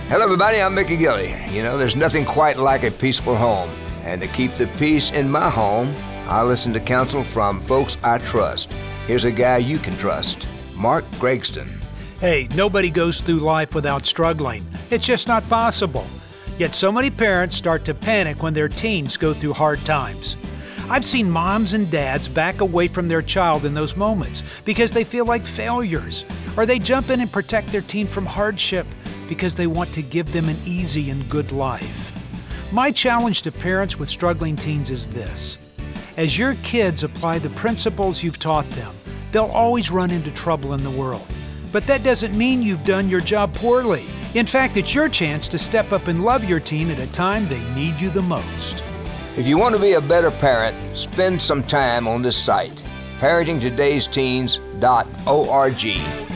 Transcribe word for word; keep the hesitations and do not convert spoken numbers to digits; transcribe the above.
Hello, everybody. I'm Mickey Gilly. You know, there's nothing quite like a peaceful home. And to keep the peace in my home, I listen to counsel from folks I trust. Here's a guy you can trust, Mark Gregston. Hey, nobody goes through life without struggling. It's just not possible. Yet so many parents start to panic when their teens go through hard times. I've seen moms and dads back away from their child in those moments because they feel like failures, or they jump in and protect their teen from hardship because they want to give them an easy and good life. My challenge to parents with struggling teens is this. As your kids apply the principles you've taught them, they'll always run into trouble in the world. But that doesn't mean you've done your job poorly. In fact, it's your chance to step up and love your teen at a time they need you the most. If you want to be a better parent, spend some time on this site, parenting todays teens dot org.